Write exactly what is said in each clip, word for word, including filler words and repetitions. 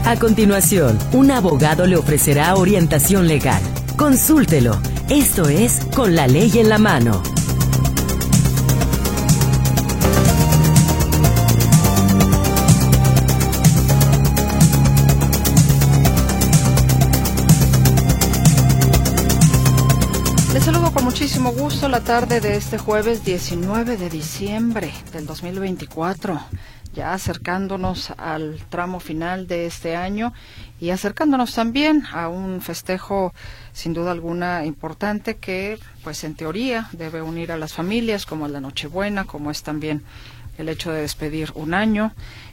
A continuación, un abogado le ofrecerá orientación legal. Consúltelo. Esto es Con la Ley en la Mano. Les saludo con muchísimo gusto la tarde de este jueves diecinueve de diciembre del dos mil veinticuatro. Ya acercándonos al tramo final de este año y acercándonos también a un festejo sin duda alguna importante que pues en teoría debe unir a las familias, como es la Nochebuena, como es también el hecho de despedir un año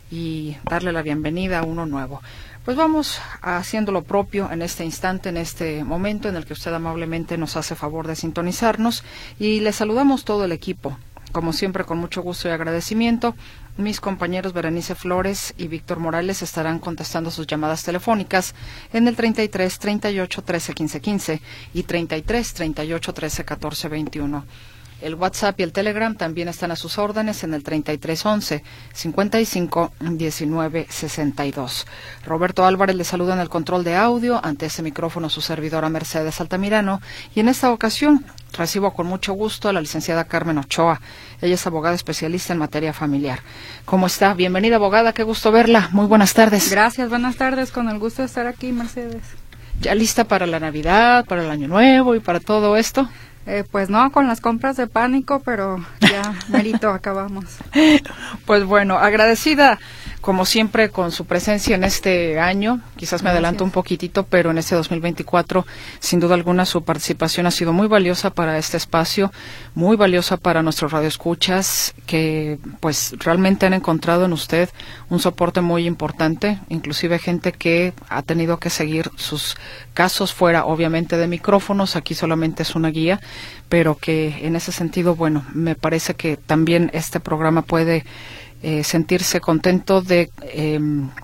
y darle la bienvenida a uno nuevo. Pues vamos haciendo lo propio en este instante, en este momento en el que usted amablemente nos hace favor de sintonizarnos y le saludamos todo el equipo. Como siempre, con mucho gusto y agradecimiento, mis compañeros Berenice Flores y Víctor Morales estarán contestando sus llamadas telefónicas en el treinta y tres, treinta y ocho, trece, quince, quince y treinta y tres, treinta y ocho, trece, catorce, veintiuno. El WhatsApp y el Telegram también están a sus órdenes en el treinta y tres, once, cincuenta y cinco, diecinueve, sesenta y dos. Roberto Álvarez le saluda en el control de audio, ante ese micrófono su servidora Mercedes Altamirano, y en esta ocasión recibo con mucho gusto a la licenciada Carmen Ochoa. Ella es abogada especialista en materia familiar. ¿Cómo está? Bienvenida, abogada, qué gusto verla. Muy buenas tardes. Gracias, buenas tardes, con el gusto de estar aquí, Mercedes. ¿Ya lista para la Navidad, para el Año Nuevo y para todo esto? Eh, pues no, con las compras de pánico, pero ya merito acabamos. Pues bueno, agradecida como siempre con su presencia en este año. Quizás me adelanto un poquitito, pero en este dos mil veinticuatro, sin duda alguna, su participación ha sido muy valiosa para este espacio, muy valiosa para nuestros radioescuchas, que pues realmente han encontrado en usted un soporte muy importante, inclusive gente que ha tenido que seguir sus casos fuera, obviamente, de micrófonos. Aquí solamente es una guía, pero que en ese sentido, bueno, me parece que también este programa puede eh, sentirse contento de, eh,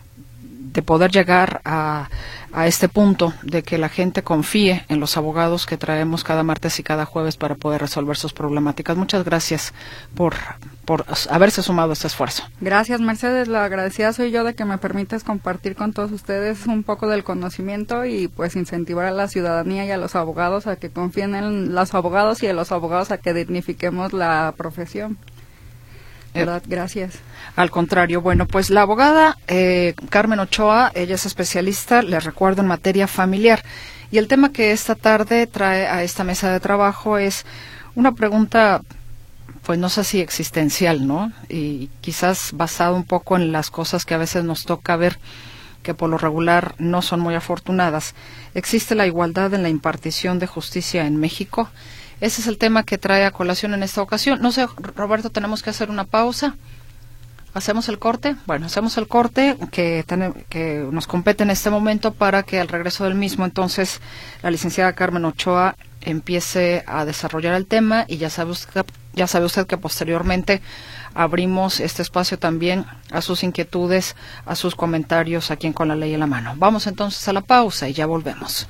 de poder llegar a, a este punto de que la gente confíe en los abogados que traemos cada martes y cada jueves para poder resolver sus problemáticas. Muchas gracias por, por haberse sumado a este esfuerzo. Gracias, Mercedes. La agradecida soy yo de que me permitas compartir con todos ustedes un poco del conocimiento y pues incentivar a la ciudadanía y a los abogados a que confíen en los abogados y a los abogados a que dignifiquemos la profesión. ¿Verdad? Gracias. Al contrario, bueno, pues la abogada eh, Carmen Ochoa, ella es especialista, les recuerdo, en materia familiar. Y el tema que esta tarde trae a esta mesa de trabajo es una pregunta, pues no sé si existencial, ¿no? Y quizás basado un poco en las cosas que a veces nos toca ver, que por lo regular no son muy afortunadas. ¿Existe la igualdad en la impartición de justicia en México? Ese es el tema que trae a colación en esta ocasión. No sé, Roberto, tenemos que hacer una pausa. ¿Hacemos el corte? Bueno, hacemos el corte que, ten, que nos compete en este momento para que al regreso del mismo, entonces, la licenciada Carmen Ochoa empiece a desarrollar el tema y ya sabe usted, ya sabe usted que posteriormente abrimos este espacio también a sus inquietudes, a sus comentarios aquí en Con la Ley en la Mano. Vamos entonces a la pausa y ya volvemos.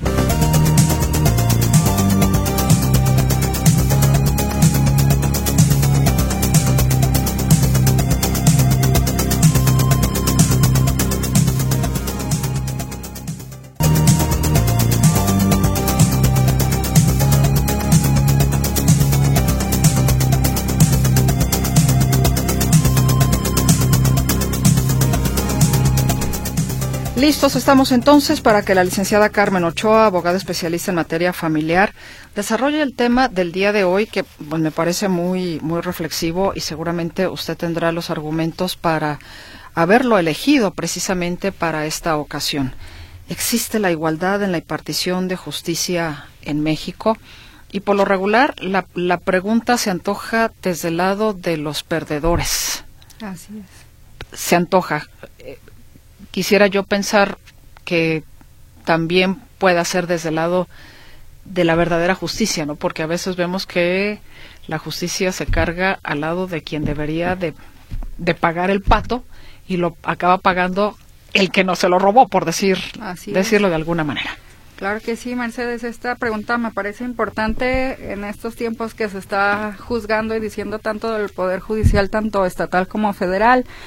Listos estamos entonces para que la licenciada Carmen Ochoa, abogada especialista en materia familiar, desarrolle el tema del día de hoy, que pues, me parece muy, muy reflexivo y seguramente usted tendrá los argumentos para haberlo elegido precisamente para esta ocasión. ¿Existe la igualdad en la impartición de justicia en México? Y por lo regular, la, la pregunta se antoja desde el lado de los perdedores. Así es. Se antoja. Quisiera yo pensar que también pueda ser desde el lado de la verdadera justicia, ¿no? Porque a veces vemos que la justicia se carga al lado de quien debería de, de pagar el pato y lo acaba pagando el que no se lo robó, por decir decirlo de alguna manera. Claro que sí, Mercedes. Esta pregunta me parece importante en estos tiempos que se está juzgando y diciendo tanto del Poder Judicial, tanto estatal como federal.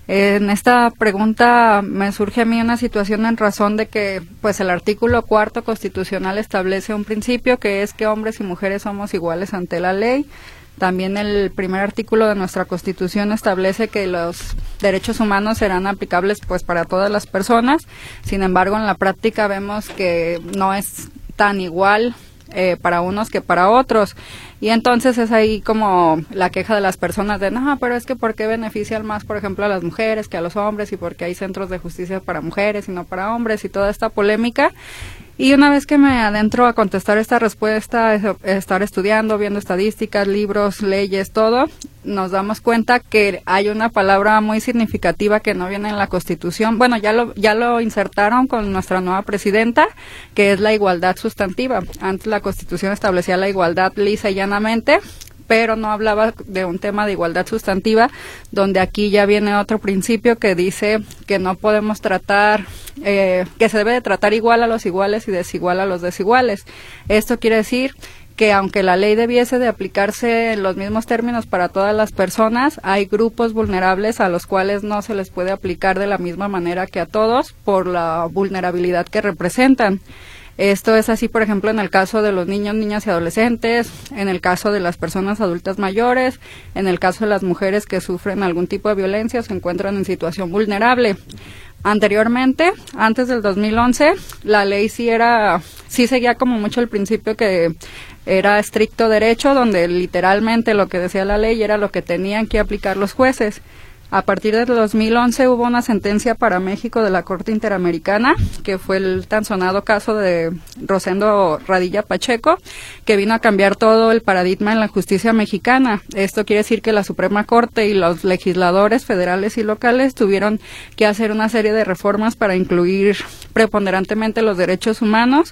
En esta pregunta me surge a mí una situación en razón de que pues el artículo cuarto constitucional establece un principio que es que hombres y mujeres somos iguales ante la ley. También el primer artículo de nuestra Constitución establece que los derechos humanos serán aplicables pues para todas las personas. Sin embargo, en la práctica vemos que no es tan igual eh, para unos que para otros. Y entonces es ahí como la queja de las personas de, no, pero es que ¿por qué benefician más, por ejemplo, a las mujeres que a los hombres? Y porque hay centros de justicia para mujeres y no para hombres y toda esta polémica. Y una vez que me adentro a contestar esta respuesta, estar estudiando, viendo estadísticas, libros, leyes, todo, nos damos cuenta que hay una palabra muy significativa que no viene en la Constitución. Bueno, ya lo ya lo insertaron con nuestra nueva presidenta, que es la igualdad sustantiva. Antes la Constitución establecía la igualdad lisa y llanamente, pero no hablaba de un tema de igualdad sustantiva, donde aquí ya viene otro principio que dice que no podemos tratar, eh, que se debe de tratar igual a los iguales y desigual a los desiguales. Esto quiere decir que aunque la ley debiese de aplicarse en los mismos términos para todas las personas, hay grupos vulnerables a los cuales no se les puede aplicar de la misma manera que a todos por la vulnerabilidad que representan. Esto es así, por ejemplo, en el caso de los niños, niñas y adolescentes, en el caso de las personas adultas mayores, en el caso de las mujeres que sufren algún tipo de violencia o se encuentran en situación vulnerable. Anteriormente, antes del dos mil once, la ley sí era, sí seguía como mucho el principio que era estricto derecho, donde literalmente lo que decía la ley era lo que tenían que aplicar los jueces. A partir del dos mil once hubo una sentencia para México de la Corte Interamericana, que fue el tan sonado caso de Rosendo Radilla Pacheco, que vino a cambiar todo el paradigma en la justicia mexicana. Esto quiere decir que la Suprema Corte y los legisladores federales y locales tuvieron que hacer una serie de reformas para incluir preponderantemente los derechos humanos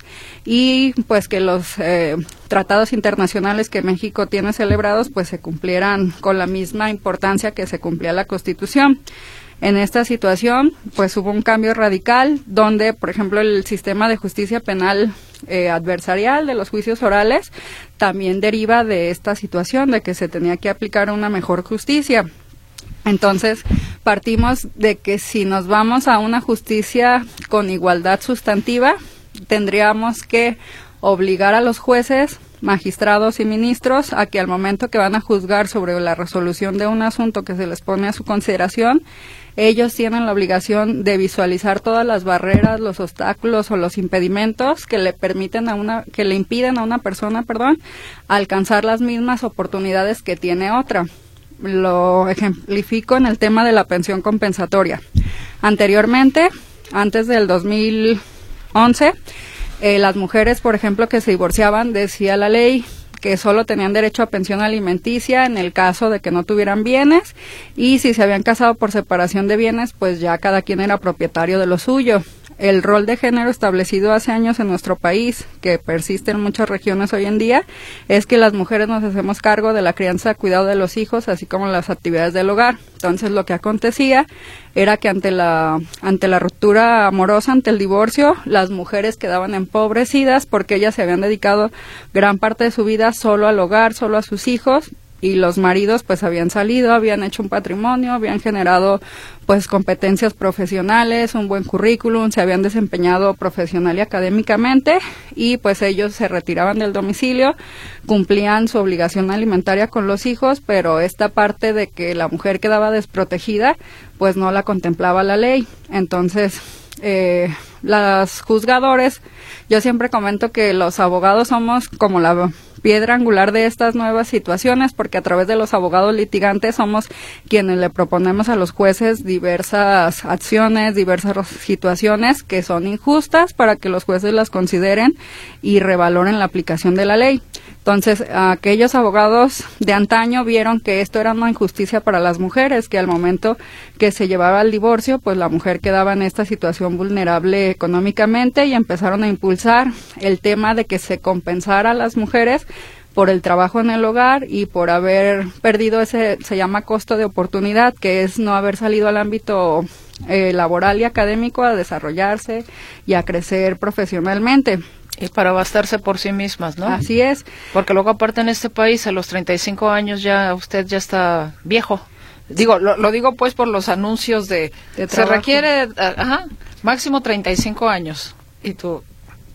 y pues que los eh, tratados internacionales que México tiene celebrados pues se cumplieran con la misma importancia que se cumplía la Constitución. En esta situación, pues hubo un cambio radical donde, por ejemplo, el sistema de justicia penal eh, adversarial de los juicios orales también deriva de esta situación de que se tenía que aplicar una mejor justicia. Entonces, partimos de que si nos vamos a una justicia con igualdad sustantiva, tendríamos que obligar a los jueces, magistrados y ministros a que al momento que van a juzgar sobre la resolución de un asunto que se les pone a su consideración, ellos tienen la obligación de visualizar todas las barreras, los obstáculos o los impedimentos que le permiten a una, que le impiden a una persona, perdón, alcanzar las mismas oportunidades que tiene otra. Lo ejemplifico en el tema de la pensión compensatoria. Anteriormente, antes del dos mil once, eh, las mujeres, por ejemplo, que se divorciaban, decía la ley que solo tenían derecho a pensión alimenticia en el caso de que no tuvieran bienes, y si se habían casado por separación de bienes, pues ya cada quien era propietario de lo suyo. El rol de género establecido hace años en nuestro país, que persiste en muchas regiones hoy en día, es que las mujeres nos hacemos cargo de la crianza, cuidado de los hijos, así como las actividades del hogar. Entonces, lo que acontecía era que ante la ante la ruptura amorosa, ante el divorcio, las mujeres quedaban empobrecidas porque ellas se habían dedicado gran parte de su vida solo al hogar, solo a sus hijos, y los maridos pues habían salido, habían hecho un patrimonio, habían generado pues competencias profesionales, un buen currículum, se habían desempeñado profesional y académicamente, y pues ellos se retiraban del domicilio, cumplían su obligación alimentaria con los hijos, pero esta parte de que la mujer quedaba desprotegida pues no la contemplaba la ley. Entonces eh, los juzgadores, yo siempre comento que los abogados somos como la piedra angular de estas nuevas situaciones, porque a través de los abogados litigantes somos quienes le proponemos a los jueces diversas acciones, diversas situaciones que son injustas para que los jueces las consideren y revaloren la aplicación de la ley. Entonces, aquellos abogados de antaño vieron que esto era una injusticia para las mujeres, que al momento que se llevaba al divorcio, pues la mujer quedaba en esta situación vulnerable económicamente, y empezaron a impulsar el tema de que se compensara a las mujeres por el trabajo en el hogar y por haber perdido ese, se llama costo de oportunidad, que es no haber salido al ámbito eh, laboral y académico a desarrollarse y a crecer profesionalmente. Y para bastarse por sí mismas, ¿no? Así es. Porque luego, aparte, en este país, a los treinta y cinco años ya usted ya está viejo. Digo, lo, lo digo pues por los anuncios de, de se requiere, ajá, máximo treinta y cinco años. Y tú,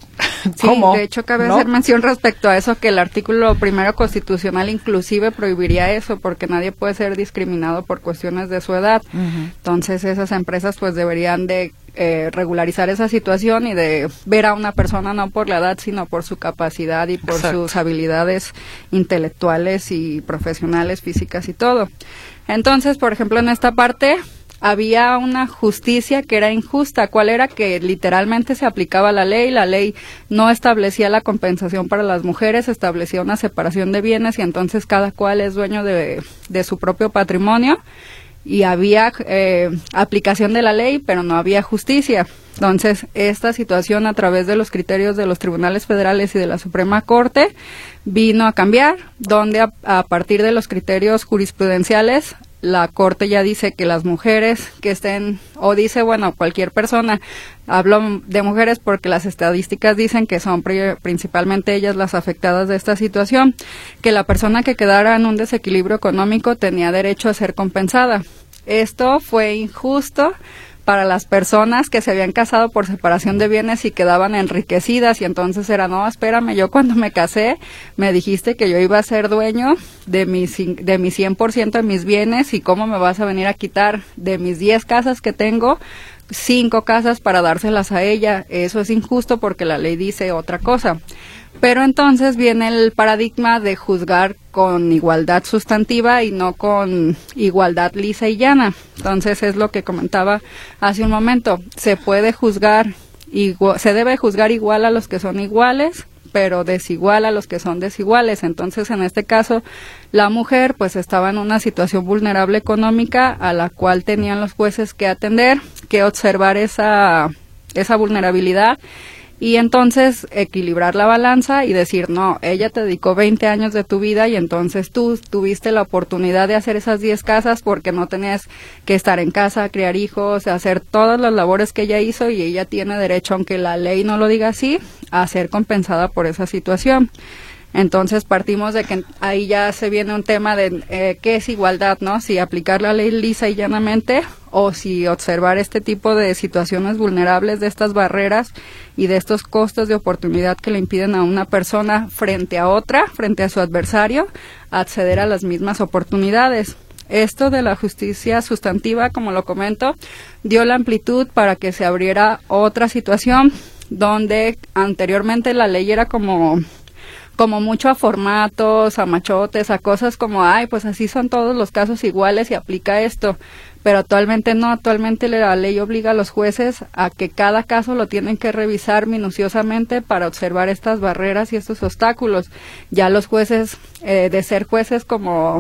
¿cómo? Sí, de hecho cabe ¿No? hacer mención respecto a eso, que el artículo primero constitucional inclusive prohibiría eso, porque nadie puede ser discriminado por cuestiones de su edad. Uh-huh. Entonces esas empresas pues deberían de eh, regularizar esa situación y de ver a una persona no por la edad, sino por su capacidad y por Exacto. sus habilidades intelectuales y profesionales, físicas y todo. Entonces, por ejemplo, en esta parte había una justicia que era injusta. ¿Cuál era? Que literalmente se aplicaba la ley, la ley no establecía la compensación para las mujeres, establecía una separación de bienes y entonces cada cual es dueño de, de su propio patrimonio y había eh, aplicación de la ley, pero no había justicia. Entonces, esta situación a través de los criterios de los tribunales federales y de la Suprema Corte vino a cambiar, donde a, a partir de los criterios jurisprudenciales la Corte ya dice que las mujeres que estén, o dice, bueno, cualquier persona, hablo de mujeres porque las estadísticas dicen que son pri- principalmente ellas las afectadas de esta situación, que la persona que quedara en un desequilibrio económico tenía derecho a ser compensada. Esto fue injusto para las personas que se habían casado por separación de bienes y quedaban enriquecidas y entonces era, no, espérame, yo cuando me casé me dijiste que yo iba a ser dueño de mi, de mi cien por ciento de mis bienes y cómo me vas a venir a quitar de mis diez casas que tengo, cinco casas para dárselas a ella. Eso es injusto porque la ley dice otra cosa. Pero entonces viene el paradigma de juzgar con igualdad sustantiva y no con igualdad lisa y llana. Entonces es lo que comentaba hace un momento. Se puede juzgar, igual, se debe juzgar igual a los que son iguales, pero desigual a los que son desiguales. Entonces en este caso la mujer pues estaba en una situación vulnerable económica a la cual tenían los jueces que atender, que observar esa, esa vulnerabilidad. Y entonces equilibrar la balanza y decir, no, ella te dedicó veinte años de tu vida y entonces tú tuviste la oportunidad de hacer esas diez casas porque no tenías que estar en casa, criar hijos, hacer todas las labores que ella hizo y ella tiene derecho, aunque la ley no lo diga así, a ser compensada por esa situación. Entonces partimos de que ahí ya se viene un tema de eh, qué es igualdad, ¿no? Si aplicar la ley lisa y llanamente o si observar este tipo de situaciones vulnerables, de estas barreras y de estos costos de oportunidad que le impiden a una persona frente a otra, frente a su adversario, acceder a las mismas oportunidades. Esto de la justicia sustantiva, como lo comento, dio la amplitud para que se abriera otra situación donde anteriormente la ley era como... como mucho a formatos, a machotes, a cosas como, ay, pues así son todos los casos iguales y aplica esto, pero actualmente no, actualmente la ley obliga a los jueces a que cada caso lo tienen que revisar minuciosamente para observar estas barreras y estos obstáculos. Ya los jueces, eh, de ser jueces como...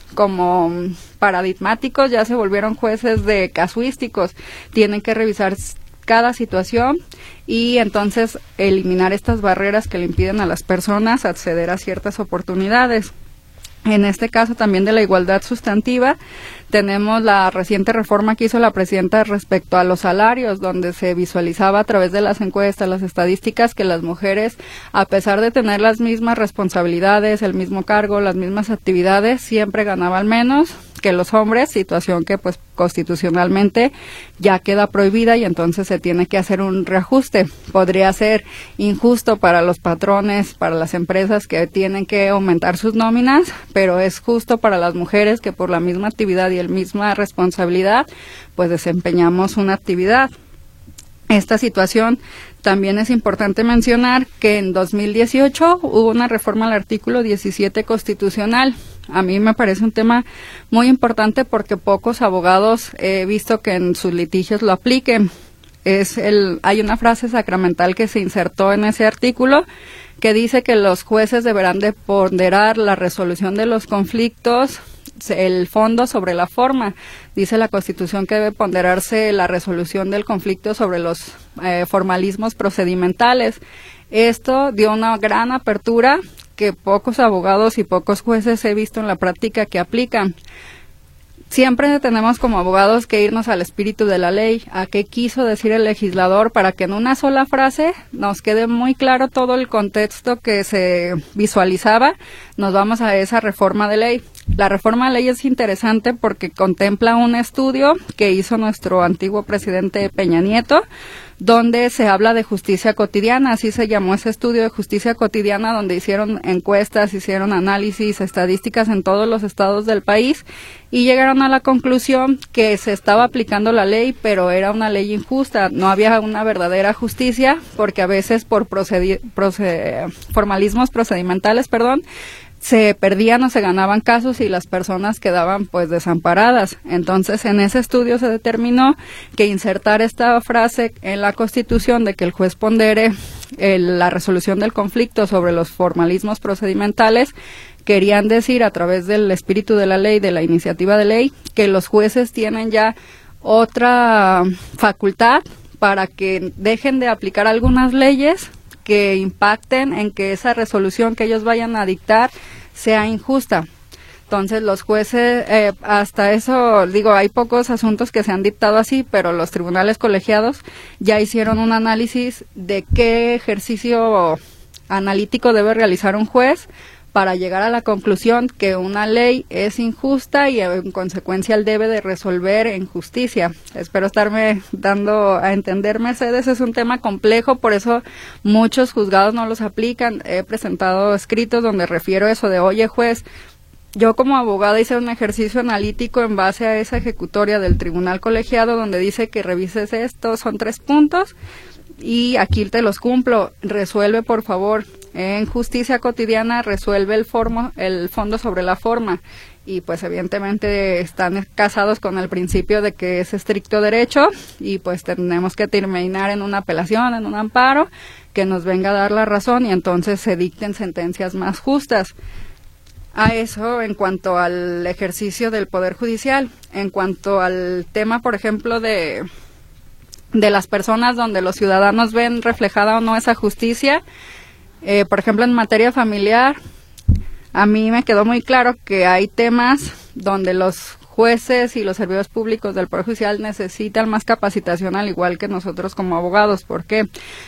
como paradigmáticos, ya se volvieron jueces de casuísticos, tienen que revisar cada situación y entonces eliminar estas barreras que le impiden a las personas acceder a ciertas oportunidades. En este caso también de la igualdad sustantiva, tenemos la reciente reforma que hizo la presidenta respecto a los salarios, donde se visualizaba a través de las encuestas, las estadísticas, que las mujeres, a pesar de tener las mismas responsabilidades, el mismo cargo, las mismas actividades, siempre ganaban menos que los hombres, situación que pues constitucionalmente ya queda prohibida y entonces se tiene que hacer un reajuste. Podría ser injusto para los patrones, para las empresas que tienen que aumentar sus nóminas, pero es justo para las mujeres que por la misma actividad y la misma responsabilidad pues desempeñamos una actividad. Esta situación también es importante mencionar que en dos mil dieciocho hubo una reforma al artículo diecisiete constitucional. A mí me parece un tema muy importante porque pocos abogados he visto que en sus litigios lo apliquen. Es el, hay una frase sacramental que se insertó en ese artículo que dice que los jueces deberán de ponderar la resolución de los conflictos, el fondo sobre la forma. Dice la Constitución que debe ponderarse la resolución del conflicto sobre los eh, formalismos procedimentales. Esto dio una gran apertura que pocos abogados y pocos jueces he visto en la práctica que aplican. Siempre tenemos como abogados que irnos al espíritu de la ley, a qué quiso decir el legislador, para que en una sola frase nos quede muy claro todo el contexto que se visualizaba. Nos vamos a esa reforma de ley. La reforma a la ley es interesante porque contempla un estudio que hizo nuestro antiguo presidente Peña Nieto, donde se habla de justicia cotidiana, así se llamó ese estudio de justicia cotidiana, donde hicieron encuestas, hicieron análisis, estadísticas en todos los estados del país y llegaron a la conclusión que se estaba aplicando la ley, pero era una ley injusta, no había una verdadera justicia, porque a veces por procedi- proced- formalismos procedimentales, perdón, se perdían o se ganaban casos y las personas quedaban pues desamparadas. Entonces, en ese estudio se determinó que insertar esta frase en la Constitución de que el juez pondere el, la resolución del conflicto sobre los formalismos procedimentales, querían decir a través del espíritu de la ley, de la iniciativa de ley, que los jueces tienen ya otra facultad para que dejen de aplicar algunas leyes que impacten en que esa resolución que ellos vayan a dictar sea injusta. Entonces los jueces, eh, hasta eso, digo, hay pocos asuntos que se han dictado así, pero los tribunales colegiados ya hicieron un análisis de qué ejercicio analítico debe realizar un juez para llegar a la conclusión que una ley es injusta y en consecuencia él debe de resolver en justicia. Espero estarme dando a entender, Mercedes, es un tema complejo, por eso muchos juzgados no los aplican. He presentado escritos donde refiero eso de, oye juez, yo como abogada hice un ejercicio analítico en base a esa ejecutoria del tribunal colegiado donde dice que revises esto, son tres puntos y aquí te los cumplo, resuelve por favor. En justicia cotidiana resuelve el, formo, el fondo sobre la forma y pues evidentemente están casados con el principio de que es estricto derecho y pues tenemos que terminar en una apelación, en un amparo, que nos venga a dar la razón y entonces se dicten sentencias más justas. A eso en cuanto al ejercicio del Poder Judicial. En cuanto al tema, por ejemplo, de, de las personas donde los ciudadanos ven reflejada o no esa justicia, Eh, por ejemplo, en materia familiar, a mí me quedó muy claro que hay temas donde los jueces y los servidores públicos del Poder Judicial necesitan más capacitación, al igual que nosotros como abogados. ¿Por qué?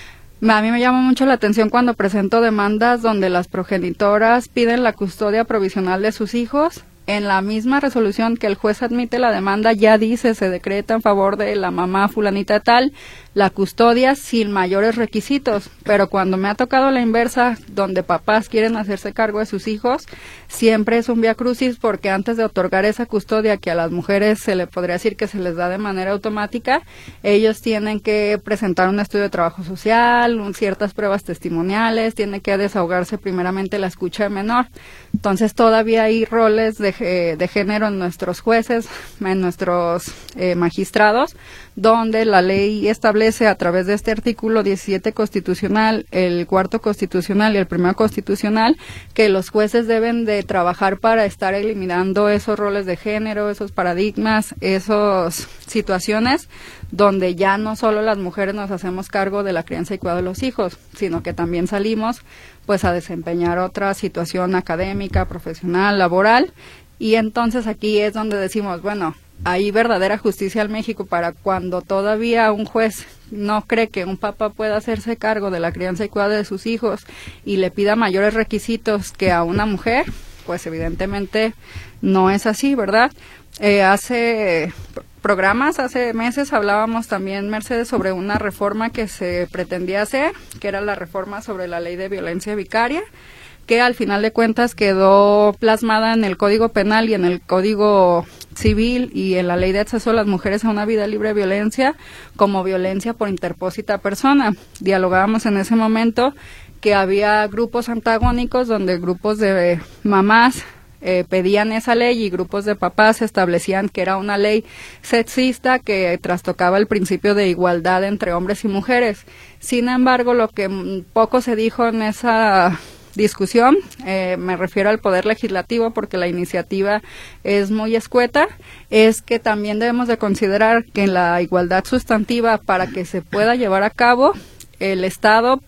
A mí me llama mucho la atención cuando presento demandas donde las progenitoras piden la custodia provisional de sus hijos. En la misma resolución que el juez admite la demanda ya dice, se decreta en favor de la mamá fulanita de tal, la custodia sin mayores requisitos, pero cuando me ha tocado la inversa, donde papás quieren hacerse cargo de sus hijos, siempre es un vía crucis porque antes de otorgar esa custodia que a las mujeres se le podría decir que se les da de manera automática, ellos tienen que presentar un estudio de trabajo social, un, ciertas pruebas testimoniales, tienen que desahogarse primeramente la escucha de menor. Entonces todavía hay roles de, eh, de género en nuestros jueces, en nuestros eh, magistrados, donde la ley establece a través de este artículo diecisiete constitucional, el cuarto constitucional y el primero constitucional, que los jueces deben de trabajar para estar eliminando esos roles de género, esos paradigmas, esas situaciones donde ya no solo las mujeres nos hacemos cargo de la crianza y cuidado de los hijos, sino que también salimos pues a desempeñar otra situación académica, profesional, laboral, y entonces aquí es donde decimos, bueno, hay verdadera justicia en México para cuando todavía un juez no cree que un papá pueda hacerse cargo de la crianza y cuidado de sus hijos y le pida mayores requisitos que a una mujer, pues evidentemente no es así, ¿verdad? Eh, hace programas, hace meses hablábamos también, Mercedes, sobre una reforma que se pretendía hacer, que era la reforma sobre la ley de violencia vicaria, que al final de cuentas quedó plasmada en el Código Penal y en el Código Civil y en la Ley de Acceso a las Mujeres a una Vida Libre de Violencia como violencia por interpósita persona. Dialogábamos en ese momento que había grupos antagónicos donde grupos de mamás eh, pedían esa ley y grupos de papás establecían que era una ley sexista que trastocaba el principio de igualdad entre hombres y mujeres. Sin embargo, lo que poco se dijo en esa discusión, eh, me refiero al Poder Legislativo porque la iniciativa es muy escueta, es que también debemos de considerar que en la igualdad sustantiva, para que se pueda llevar a cabo, el Estado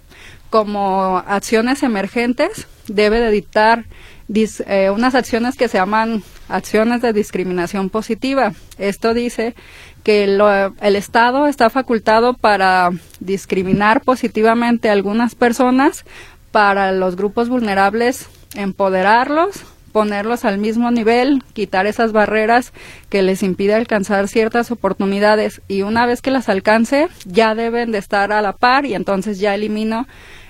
como acciones emergentes debe de dictar dis, eh, unas acciones que se llaman acciones de discriminación positiva. Esto dice que lo, el Estado está facultado para discriminar positivamente a algunas personas, para los grupos vulnerables empoderarlos, ponerlos al mismo nivel, quitar esas barreras que les impide alcanzar ciertas oportunidades, y una vez que las alcance ya deben de estar a la par, y entonces ya elimino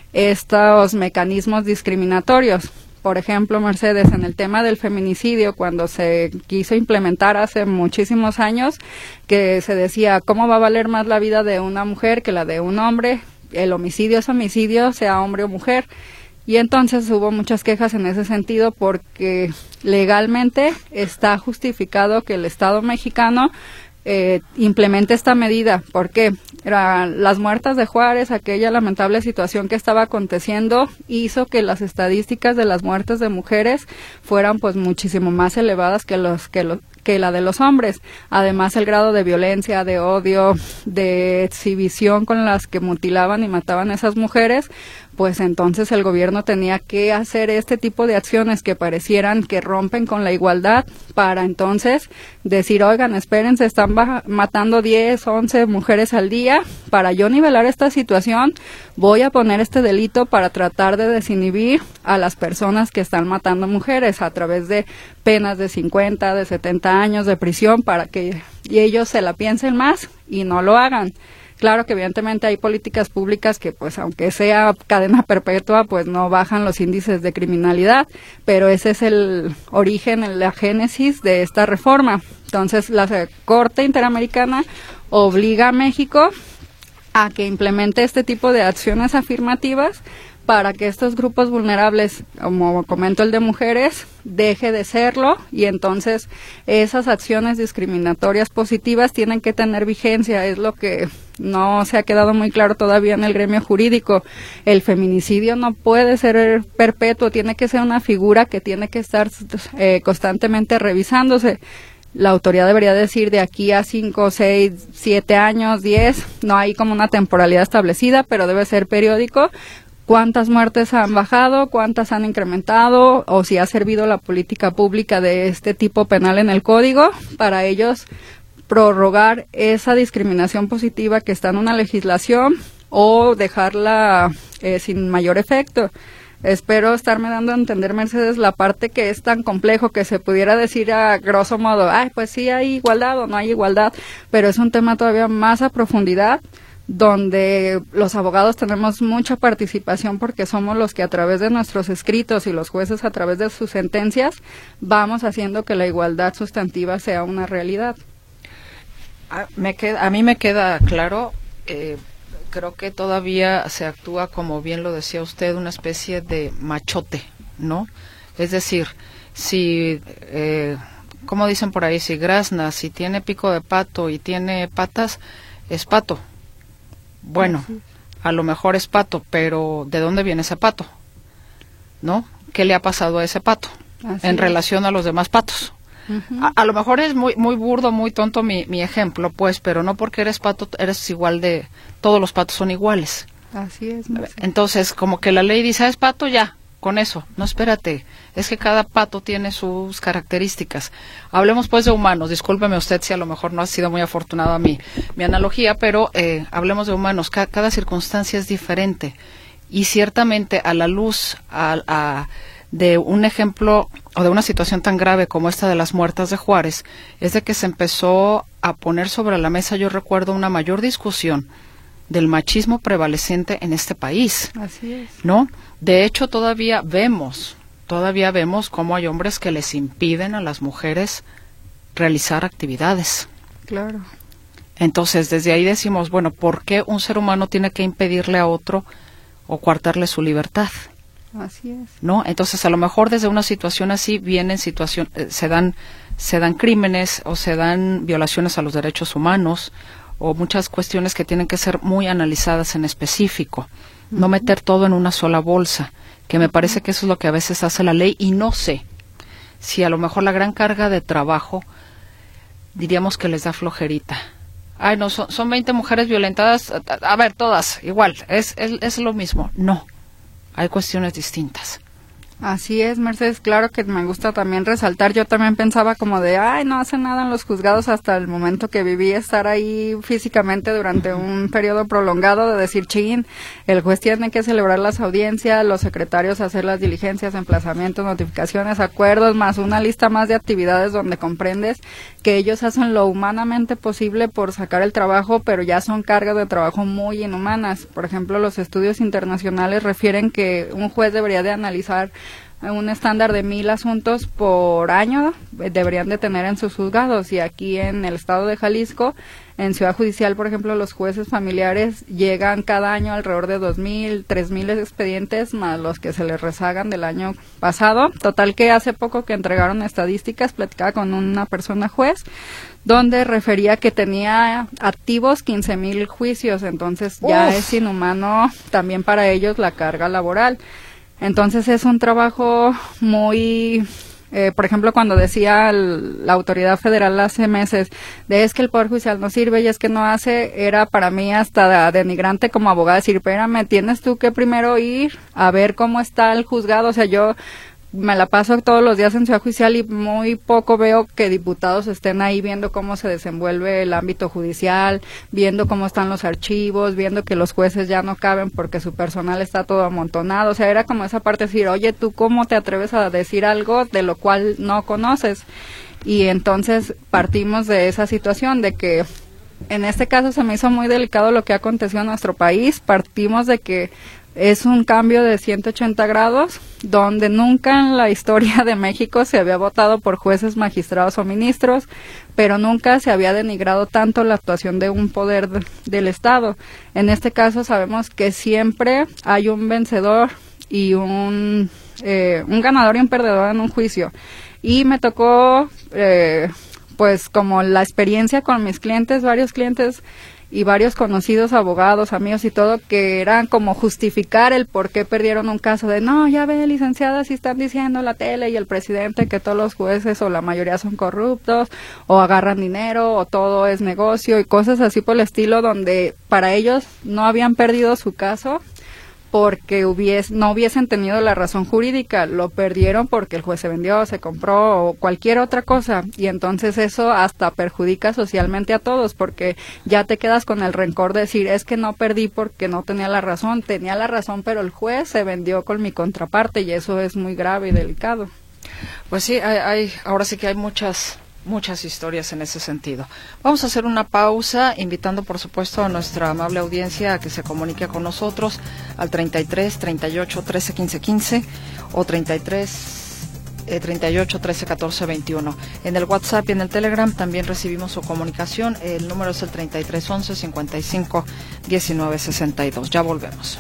estos mecanismos discriminatorios. Por ejemplo, Mercedes, en el tema del feminicidio, cuando se quiso implementar hace muchísimos años, que se decía, ¿cómo va a valer más la vida de una mujer que la de un hombre? El homicidio es homicidio, sea hombre o mujer. Y entonces hubo muchas quejas en ese sentido, porque legalmente está justificado que el Estado mexicano Eh, implemente esta medida. ¿Por qué? Era, las muertas de Juárez, aquella lamentable situación que estaba aconteciendo, hizo que las estadísticas de las muertes de mujeres fueran pues muchísimo más elevadas que los que los que la de los hombres. Además, el grado de violencia, de odio, de exhibición con las que mutilaban y mataban a esas mujeres, pues entonces el gobierno tenía que hacer este tipo de acciones que parecieran que rompen con la igualdad, para entonces decir, oigan, esperen, se están matando diez, once mujeres al día, para yo nivelar esta situación voy a poner este delito para tratar de desinhibir a las personas que están matando mujeres a través de penas de cincuenta, de setenta años de prisión, para que y ellos se la piensen más y no lo hagan. Claro que evidentemente hay políticas públicas que, pues, aunque sea cadena perpetua, pues no bajan los índices de criminalidad, pero ese es el origen, la génesis de esta reforma. Entonces, la Corte Interamericana obliga a México a que implemente este tipo de acciones afirmativas para que estos grupos vulnerables, como comento el de mujeres, deje de serlo, y entonces esas acciones discriminatorias positivas tienen que tener vigencia. Es lo que no se ha quedado muy claro todavía en el gremio jurídico. El feminicidio no puede ser perpetuo, tiene que ser una figura que tiene que estar eh, constantemente revisándose. La autoridad debería decir de aquí a cinco, seis, siete años, diez, no hay como una temporalidad establecida, pero debe ser periódico. ¿Cuántas muertes han bajado? ¿Cuántas han incrementado? O si ha servido la política pública de este tipo penal en el código para ellos prorrogar esa discriminación positiva que está en una legislación, o dejarla eh, sin mayor efecto. Espero estarme dando a entender, Mercedes, la parte que es tan complejo que se pudiera decir a grosso modo, ay, pues sí hay igualdad o no hay igualdad, pero es un tema todavía más a profundidad, donde los abogados tenemos mucha participación, porque somos los que a través de nuestros escritos y los jueces a través de sus sentencias vamos haciendo que la igualdad sustantiva sea una realidad. A, me queda, a mí me queda claro, eh, creo que todavía se actúa, como bien lo decía usted, una especie de machote, ¿no? Es decir, si, eh, como dicen por ahí, si grazna, si tiene pico de pato y tiene patas, es pato. Bueno, a lo mejor es pato, pero ¿de dónde viene ese pato? ¿No? ¿Qué le ha pasado a ese pato Así en es. relación a los demás patos? Uh-huh. A, a lo mejor es muy muy burdo, muy tonto mi, mi ejemplo, pues, pero no porque eres pato, eres igual de... Todos los patos son iguales. Así es. Entonces, como que la ley dice, ah, es pato, ya, con eso. No, espérate, es que cada pato tiene sus características. Hablemos pues de humanos, discúlpeme usted si a lo mejor no ha sido muy afortunada mi, mi analogía, pero eh, hablemos de humanos, Ca- cada circunstancia es diferente, y ciertamente a la luz a, a, de un ejemplo o de una situación tan grave como esta de las muertas de Juárez, es de que se empezó a poner sobre la mesa, yo recuerdo, una mayor discusión del machismo prevalecente en este país. Así es. ¿No? De hecho, todavía vemos, todavía vemos cómo hay hombres que les impiden a las mujeres realizar actividades. Claro. Entonces, desde ahí decimos, bueno, ¿por qué un ser humano tiene que impedirle a otro o coartarle su libertad? Así es. ¿No? Entonces, a lo mejor desde una situación así vienen situación, eh, se dan se dan crímenes o se dan violaciones a los derechos humanos, o muchas cuestiones que tienen que ser muy analizadas en específico, uh-huh. no meter todo en una sola bolsa, que me parece que eso es lo que a veces hace la ley, y no sé si a lo mejor la gran carga de trabajo diríamos que les da flojerita. Ay, no, son, son veinte mujeres violentadas, a, a ver, todas igual, es, es, es lo mismo. No, hay cuestiones distintas. Así es, Mercedes, claro que me gusta también resaltar, yo también pensaba como de, ay, no hace nada en los juzgados hasta el momento que viví estar ahí físicamente durante un periodo prolongado de decir, chin, el juez tiene que celebrar las audiencias, los secretarios hacer las diligencias, emplazamientos, notificaciones, acuerdos, más una lista más de actividades donde comprendes que ellos hacen lo humanamente posible por sacar el trabajo, pero ya son cargas de trabajo muy inhumanas. Por ejemplo, los estudios internacionales refieren que un juez debería de analizar un estándar de mil asuntos por año deberían de tener en sus juzgados, y aquí en el estado de Jalisco, en Ciudad Judicial, por ejemplo, los jueces familiares llegan cada año alrededor de dos mil, tres mil expedientes más los que se les rezagan del año pasado. Total que hace poco que entregaron estadísticas, platicaba con una persona juez, donde refería que tenía activos quince mil juicios, entonces ya Uf. es inhumano también para ellos la carga laboral. Entonces es un trabajo muy, eh, por ejemplo, cuando decía el, la autoridad federal hace meses, de es que el Poder Judicial no sirve y es que no hace, era para mí hasta denigrante como abogada decir, espérame, tienes tú que primero ir a ver cómo está el juzgado. O sea, yo me la paso todos los días en Ciudad Judicial y muy poco veo que diputados estén ahí viendo cómo se desenvuelve el ámbito judicial, viendo cómo están los archivos, viendo que los jueces ya no caben porque su personal está todo amontonado. O sea, era como esa parte de decir, oye, ¿tú cómo te atreves a decir algo de lo cual no conoces? Y entonces partimos de esa situación de que en este caso se me hizo muy delicado lo que ha acontecido en nuestro país. Partimos de que es un cambio de ciento ochenta grados, donde nunca en la historia de México se había votado por jueces, magistrados o ministros, pero nunca se había denigrado tanto la actuación de un poder de, del Estado. En este caso sabemos que siempre hay un vencedor y un, eh, un ganador y un perdedor en un juicio. Y me tocó, eh, pues como la experiencia con mis clientes, varios clientes y varios conocidos abogados, amigos y todo, que eran como justificar el por qué perdieron un caso de, no, ya ve, licenciada, si están diciendo la tele y el presidente que todos los jueces o la mayoría son corruptos, o agarran dinero, o todo es negocio, y cosas así por el estilo, donde para ellos no habían perdido su caso porque hubies, no hubiesen tenido la razón jurídica, lo perdieron porque el juez se vendió, se compró o cualquier otra cosa, y entonces eso hasta perjudica socialmente a todos, porque ya te quedas con el rencor de decir, es que no perdí porque no tenía la razón, tenía la razón, pero el juez se vendió con mi contraparte, y eso es muy grave y delicado. Pues sí, hay, hay ahora sí que hay muchas muchas historias en ese sentido. Vamos a hacer una pausa, invitando por supuesto a nuestra amable audiencia a que se comunique con nosotros al treinta y tres, treinta y ocho, trece, quince, quince o treinta y tres, treinta y ocho, trece, catorce, veintiuno. En el WhatsApp y en el Telegram también recibimos su comunicación. El número es el treinta y tres, once, cincuenta y cinco, diecinueve, sesenta y dos. Ya volvemos.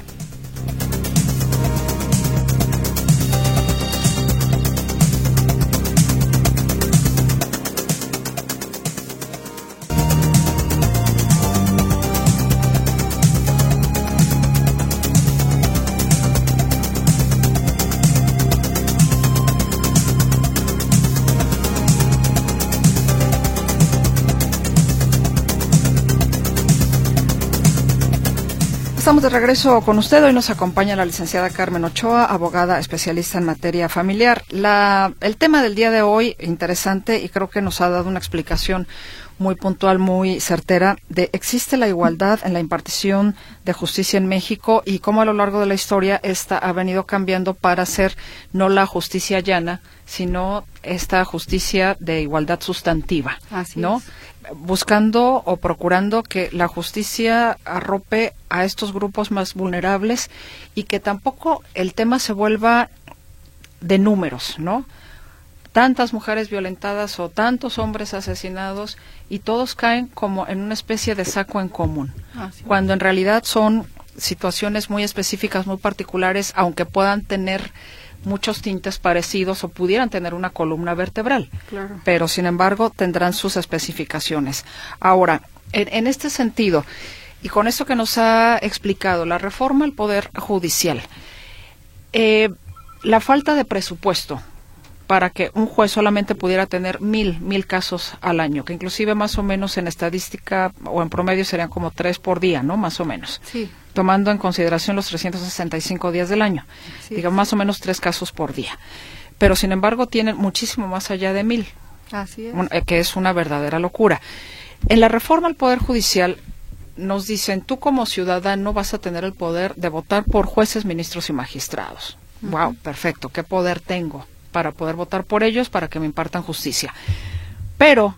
Estamos de regreso con usted. Hoy nos acompaña la licenciada Carmen Ochoa, abogada especialista en materia familiar. La, el tema del día de hoy, interesante, y creo que nos ha dado una explicación muy puntual, muy certera, de existe la igualdad en la impartición de justicia en México y cómo a lo largo de la historia esta ha venido cambiando para ser no la justicia llana, sino esta justicia de igualdad sustantiva. Así ¿no? es. Buscando o procurando que la justicia arrope a estos grupos más vulnerables y que tampoco el tema se vuelva de números, ¿no? Tantas mujeres violentadas o tantos hombres asesinados y todos caen como en una especie de saco en común, Así cuando en realidad son situaciones muy específicas, muy particulares, aunque puedan tener muchos tintes parecidos o pudieran tener una columna vertebral, Claro. pero sin embargo tendrán sus especificaciones. Ahora, en, en este sentido, y con esto que nos ha explicado, la reforma al Poder Judicial, eh, la falta de presupuesto para que un juez solamente pudiera tener mil, mil casos al año, que inclusive más o menos en estadística o en promedio serían como tres por día, ¿no? Más o menos. Sí. Tomando en consideración los trescientos sesenta y cinco días del año. Sí. Digamos, más o menos tres casos por día. Pero, sin embargo, tienen muchísimo más allá de mil. Así es. Un, eh, que es una verdadera locura. En la reforma al Poder Judicial nos dicen, tú como ciudadano vas a tener el poder de votar por jueces, ministros y magistrados. Uh-huh. Wow, perfecto. ¿Qué poder tengo para poder votar por ellos, para que me impartan justicia? Pero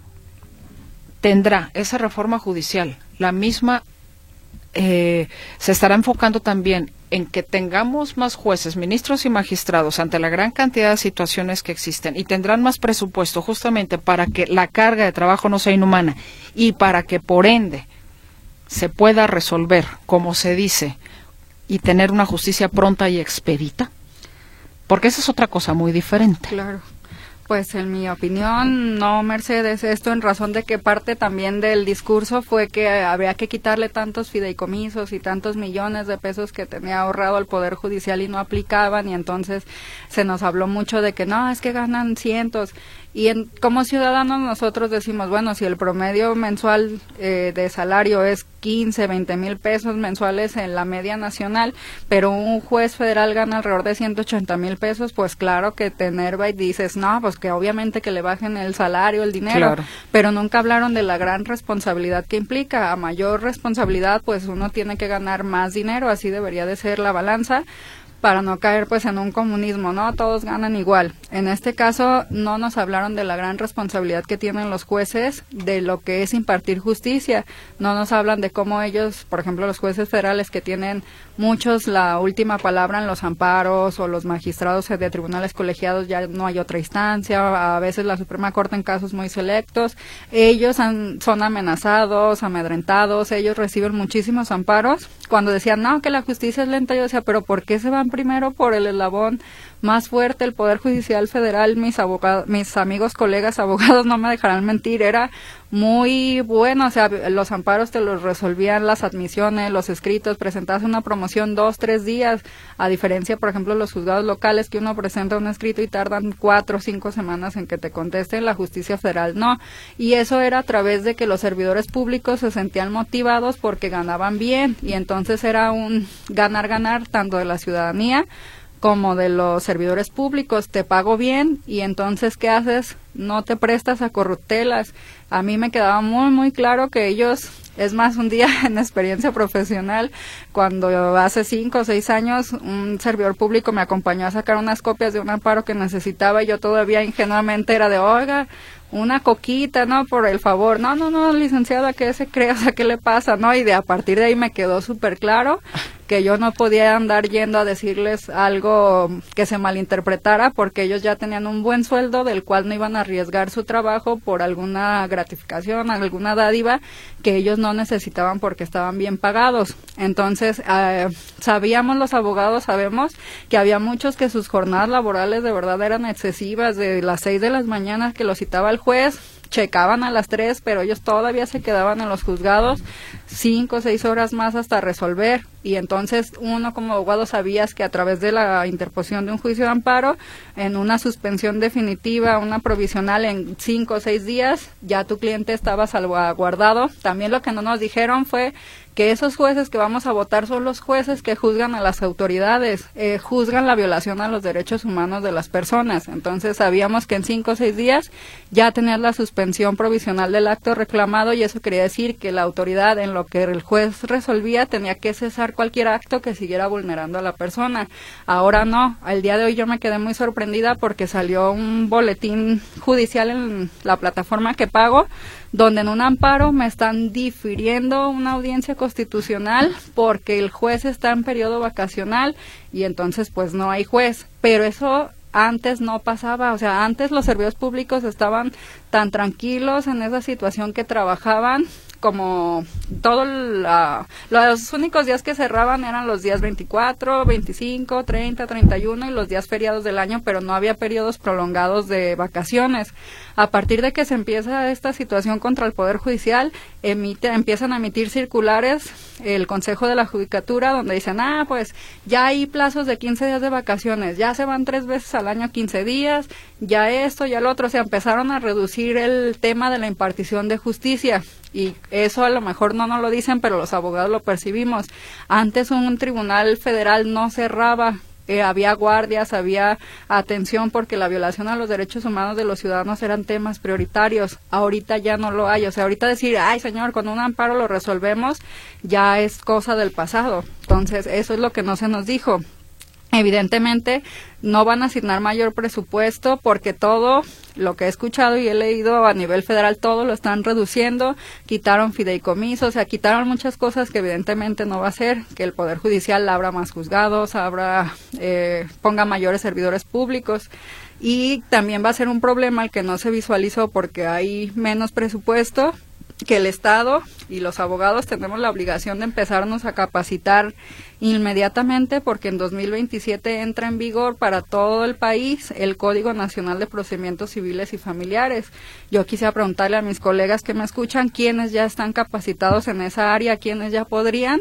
tendrá esa reforma judicial la misma... Eh, se estará enfocando también en que tengamos más jueces, ministros y magistrados ante la gran cantidad de situaciones que existen y tendrán más presupuesto justamente para que la carga de trabajo no sea inhumana y para que por ende se pueda resolver, como se dice, y tener una justicia pronta y expedita, porque esa es otra cosa muy diferente. Claro. Pues en mi opinión, no, Mercedes, esto en razón de que parte también del discurso fue que habría que quitarle tantos fideicomisos y tantos millones de pesos que tenía ahorrado el Poder Judicial y no aplicaban, y entonces se nos habló mucho de que no, es que ganan cientos. Y en, como ciudadanos nosotros decimos, bueno, si el promedio mensual eh, de salario es quince, veinte mil pesos mensuales en la media nacional, pero un juez federal gana alrededor de ciento ochenta mil pesos, pues claro que te enerva y dices, no, pues que obviamente que le bajen el salario, el dinero, claro. Pero nunca hablaron de la gran responsabilidad que implica. A mayor responsabilidad, pues uno tiene que ganar más dinero, así debería de ser la balanza, para no caer pues en un comunismo, ¿no? Todos ganan igual. En este caso no nos hablaron de la gran responsabilidad que tienen los jueces de lo que es impartir justicia. No nos hablan de cómo ellos, por ejemplo, los jueces federales que tienen muchos la última palabra en los amparos, o los magistrados de tribunales colegiados, ya no hay otra instancia, a veces la Suprema Corte en casos muy selectos, ellos han, son amenazados, amedrentados, ellos reciben muchísimos amparos. Cuando decían, no, que la justicia es lenta, yo decía, pero ¿por qué se van primero por el eslabón más fuerte? El Poder Judicial Federal, mis abogados, mis amigos, colegas abogados no me dejarán mentir, era muy bueno, o sea, los amparos te los resolvían las admisiones, los escritos, presentabas una promoción dos, tres días, a diferencia, por ejemplo, los juzgados locales, que uno presenta un escrito y tardan cuatro o cinco semanas en que te contesten. La justicia federal no, y eso era a través de que los servidores públicos se sentían motivados porque ganaban bien, y entonces era un ganar-ganar tanto de la ciudadanía como de los servidores públicos. Te pago bien y entonces ¿qué haces? No te prestas a corruptelas. A mí me quedaba muy muy claro que ellos, es más, un día en experiencia profesional, cuando hace cinco o seis años un servidor público me acompañó a sacar unas copias de un amparo que necesitaba, y yo todavía ingenuamente era de, oiga, una coquita, ¿no? Por el favor. No, no, no, licenciada, ¿qué se cree? O sea, ¿qué le pasa? ¿No? Y de a partir de ahí me quedó súper claro que yo no podía andar yendo a decirles algo que se malinterpretara, porque ellos ya tenían un buen sueldo del cual no iban a arriesgar su trabajo por alguna gratificación, alguna dádiva que ellos no necesitaban porque estaban bien pagados. Entonces, eh, sabíamos los abogados, sabemos que había muchos que sus jornadas laborales de verdad eran excesivas, de las seis de las mañanas que los citaba el juez, checaban a las tres, pero ellos todavía se quedaban en los juzgados cinco o seis horas más hasta resolver, y entonces uno como abogado sabías que a través de la interposición de un juicio de amparo, en una suspensión definitiva, una provisional en cinco o seis días, ya tu cliente estaba salvaguardado. También lo que no nos dijeron fue que esos jueces que vamos a votar son los jueces que juzgan a las autoridades, eh, juzgan la violación a los derechos humanos de las personas. Entonces sabíamos que en cinco o seis días ya tenías la suspensión provisional del acto reclamado, y eso quería decir que la autoridad, en lo que el juez resolvía, tenía que cesar cualquier acto que siguiera vulnerando a la persona. Ahora no. Al día de hoy yo me quedé muy sorprendida porque salió un boletín judicial en la plataforma que pago, donde en un amparo me están difiriendo una audiencia constitucional porque el juez está en periodo vacacional, y entonces pues no hay juez. Pero eso antes no pasaba, o sea, antes los servidores públicos estaban tan tranquilos en esa situación que trabajaban como todo la, los únicos días que cerraban eran los días veinticuatro, veinticinco, treinta, treinta y uno y los días feriados del año, pero no había periodos prolongados de vacaciones. A partir de que se empieza esta situación contra el Poder Judicial, emite, empiezan a emitir circulares el Consejo de la Judicatura, donde dicen, ah, pues ya hay plazos de quince días de vacaciones, ya se van tres veces al año quince días, ya esto, ya lo otro, o sea, empezaron a reducir el tema de la impartición de justicia, y eso a lo mejor no nos lo dicen, pero los abogados lo percibimos. Antes un tribunal federal no cerraba, Eh, había guardias, había atención, porque la violación a los derechos humanos de los ciudadanos eran temas prioritarios. Ahorita ya no lo hay, o sea, ahorita decir, ay señor, con un amparo lo resolvemos, ya es cosa del pasado. Entonces, eso es lo que no se nos dijo. Evidentemente no van a asignar mayor presupuesto, porque todo lo que he escuchado y he leído a nivel federal, todo lo están reduciendo, quitaron fideicomisos, o sea, quitaron muchas cosas que evidentemente no va a ser, que el Poder Judicial abra más juzgados, abra, eh, ponga mayores servidores públicos, y también va a ser un problema el que no se visualizó porque hay menos presupuesto, que el Estado y los abogados tenemos la obligación de empezarnos a capacitar inmediatamente, porque en dos mil veintisiete entra en vigor para todo el país el Código Nacional de Procedimientos Civiles y Familiares. Yo quisiera preguntarle a mis colegas que me escuchan, ¿quiénes ya están capacitados en esa área? ¿Quiénes ya podrían?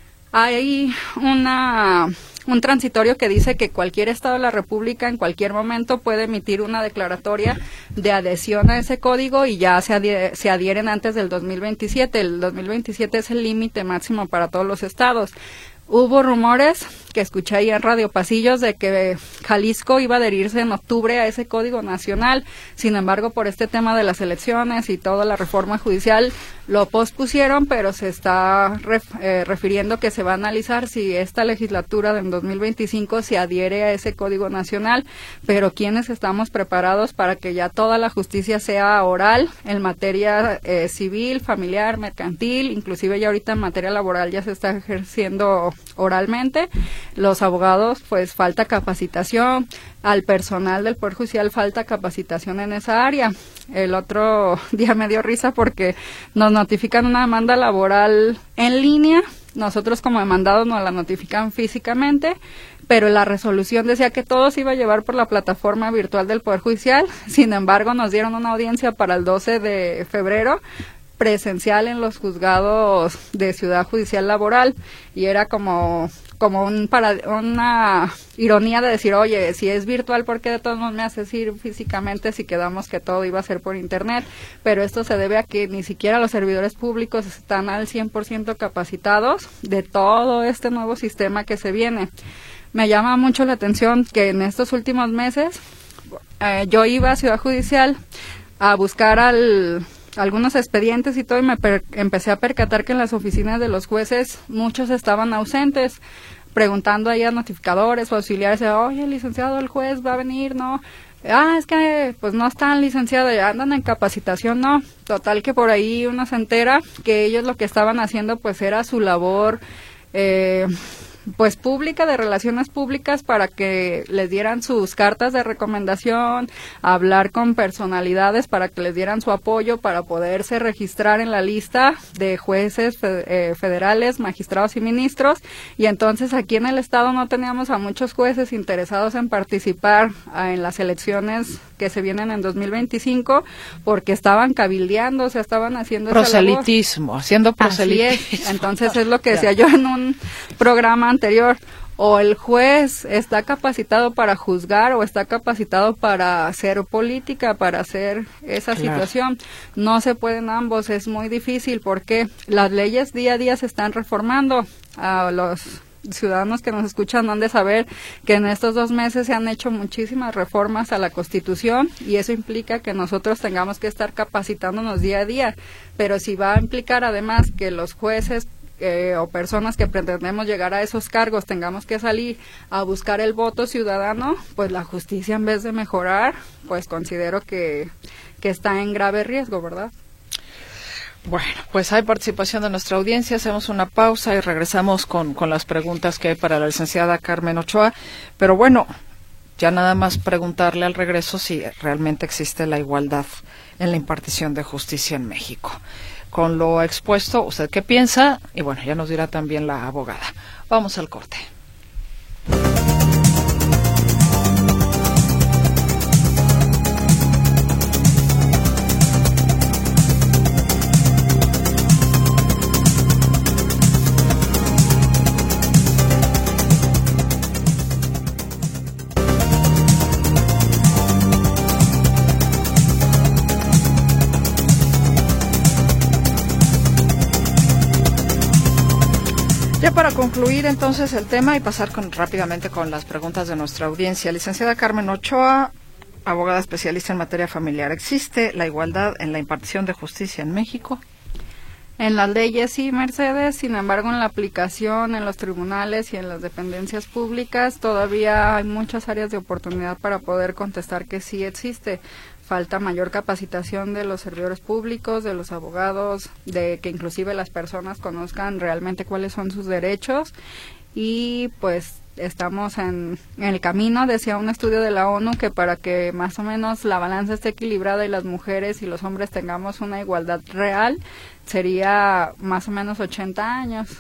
Hay una... un transitorio que dice que cualquier estado de la República en cualquier momento puede emitir una declaratoria de adhesión a ese código y ya se, adhieren, se adhieren antes del dos mil veintisiete. El dos mil veintisiete es el límite máximo para todos los estados. Hubo rumores que escuché ahí en Radio Pasillos de que Jalisco iba a adherirse en octubre a ese código nacional. Sin embargo, por este tema de las elecciones y toda la reforma judicial, lo pospusieron, pero se está ref, eh, refiriendo que se va a analizar si esta legislatura del dos mil veinticinco se adhiere a ese código nacional, pero ¿quiénes estamos preparados para que ya toda la justicia sea oral en materia eh, civil, familiar, mercantil, inclusive ya ahorita en materia laboral ya se está ejerciendo oralmente? Los abogados, pues falta capacitación, al personal del Poder Judicial falta capacitación en esa área. El otro día me dio risa porque nos notifican una demanda laboral en línea, nosotros como demandados nos la notifican físicamente, pero la resolución decía que todo se iba a llevar por la plataforma virtual del Poder Judicial. Sin embargo, nos dieron una audiencia para el doce de febrero, presencial en los juzgados de Ciudad Judicial Laboral, y era como como un para, una ironía de decir, oye, si es virtual, ¿por qué de todos modos me haces ir físicamente si quedamos que todo iba a ser por internet? Pero esto se debe a que ni siquiera los servidores públicos están al cien por ciento capacitados de todo este nuevo sistema que se viene. Me llama mucho la atención que en estos últimos meses eh, yo iba a Ciudad Judicial a buscar al algunos expedientes y todo, y me per- empecé a percatar que en las oficinas de los jueces muchos estaban ausentes, preguntando ahí a notificadores o auxiliares, oye, licenciado, el juez va a venir, ¿no? Ah, es que pues no están licenciados, ya andan en capacitación, no. Total que por ahí uno se entera que ellos lo que estaban haciendo pues era su labor eh, pues pública, de relaciones públicas, para que les dieran sus cartas de recomendación, hablar con personalidades para que les dieran su apoyo para poderse registrar en la lista de jueces fe, eh, federales, magistrados y ministros. Y entonces aquí en el estado no teníamos a muchos jueces interesados en participar a, en las elecciones que se vienen en dos mil veinticinco, porque estaban cabildeando, o sea, estaban haciendo proselitismo, haciendo proselitismo. Así es. Entonces es lo que decía yo en un programa anterior, o el juez está capacitado para juzgar o está capacitado para hacer política, para hacer esa claro. situación. No se pueden ambos, es muy difícil porque las leyes día a día se están reformando. A los ciudadanos que nos escuchan han de saber que en estos dos meses se han hecho muchísimas reformas a la Constitución, y eso implica que nosotros tengamos que estar capacitándonos día a día, pero si va a implicar además que los jueces Eh, o personas que pretendemos llegar a esos cargos tengamos que salir a buscar el voto ciudadano, pues la justicia, en vez de mejorar, pues considero que, que está en grave riesgo, ¿verdad? Bueno, pues hay participación de nuestra audiencia, hacemos una pausa y regresamos con, con las preguntas que hay para la licenciada Carmen Ochoa, pero bueno, ya nada más preguntarle al regreso si realmente existe la igualdad en la impartición de justicia en México. Con lo expuesto, ¿usted qué piensa? Y bueno, ya nos dirá también la abogada. Vamos al corte. Ya para concluir entonces el tema y pasar con, rápidamente con las preguntas de nuestra audiencia. Licenciada Carmen Ochoa, abogada especialista en materia familiar. ¿Existe la igualdad en la impartición de justicia en México? En las leyes sí, Mercedes, sin embargo en la aplicación, en los tribunales y en las dependencias públicas todavía hay muchas áreas de oportunidad para poder contestar que sí existe. Falta mayor capacitación de los servidores públicos, de los abogados, de que inclusive las personas conozcan realmente cuáles son sus derechos y pues estamos en, en el camino. Decía un estudio de la ONU que para que más o menos la balanza esté equilibrada y las mujeres y los hombres tengamos una igualdad real, sería más o menos ochenta años.